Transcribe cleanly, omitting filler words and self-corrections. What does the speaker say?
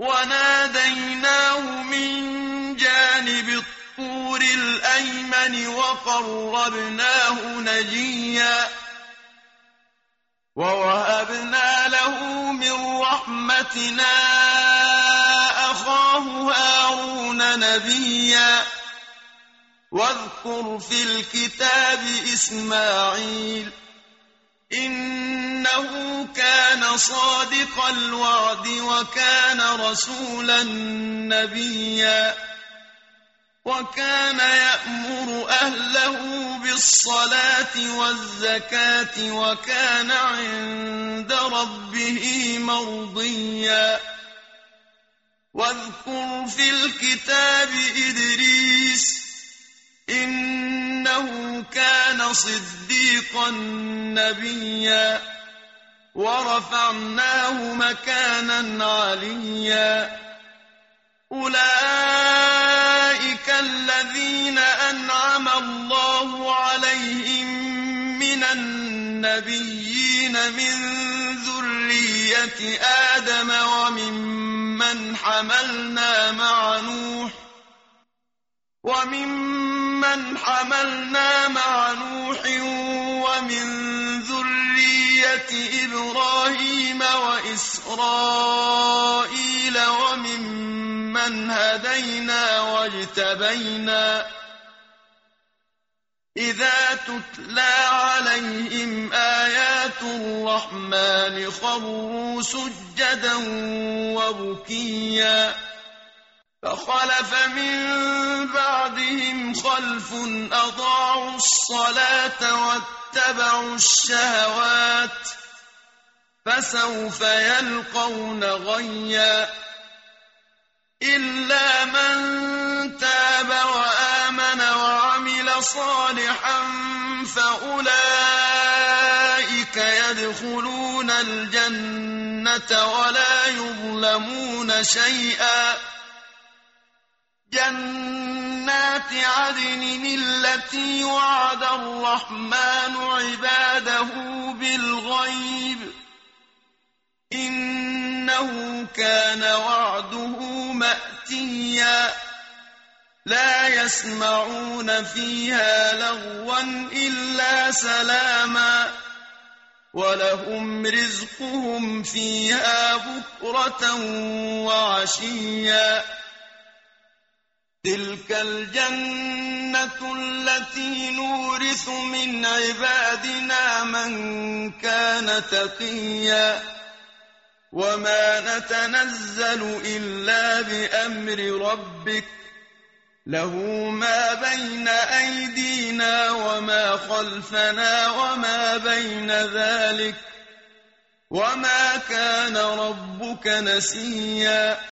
وناديناه من جانب الطور الأيمن وقربناه نجيا ووهبنا له من رحمتنا أخاه هارون نبيا واذكر في الكتاب إسماعيل إنه كان صادق الوعد وكان رسولا نبيا وكان يأمر أهله بالصلاة والزكاة وكان عند ربه مرضيا واذكر في الكتاب إدريس إنه كان صديقا نبيا ورفعناه مكانا عليا أولئك الذين أنعم الله عليهم من النبيين من ذرية آدم وممن حملنا مع نوح ومن ذرية إبراهيم وإسرائيل وممن هدينا واجتبينا إذا تتلى عليهم آيات الرحمن خروا سجدا وبكيا فخلف من بعدهم خلف أضاعوا الصلاة واتبعوا الشهوات فسوف يلقون غيا إلا من تاب وآمن وعمل صالحا فأولئك يدخلون الجنة ولا يظلمون شيئا جنات عدن التي وعد الرحمن عباده بالغيب إنه كان وعده مأتيا لا يسمعون فيها لغوا إلا سلاما ولهم رزقهم فيها بكرة وعشيا تلك الجنة التي نورث من عبادنا من كان تقيا وما نتنزل إلا بأمر ربك له ما بين أيدينا وما خلفنا وما بين ذلك وما كان ربك نسيا